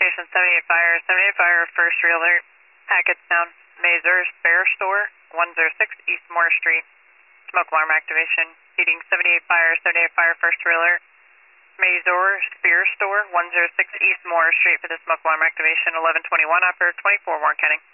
Station 78 Fire. 78 Fire, first realtor. Packets down. Mazer Spare Store, 106 East Moore Street. Smoke alarm activation. Feeding 78 Fire. 78 Fire, first realtor. Mazer Spare Store, 106 East Moore Street for the smoke alarm activation. 1121 upper, 24 Warren County.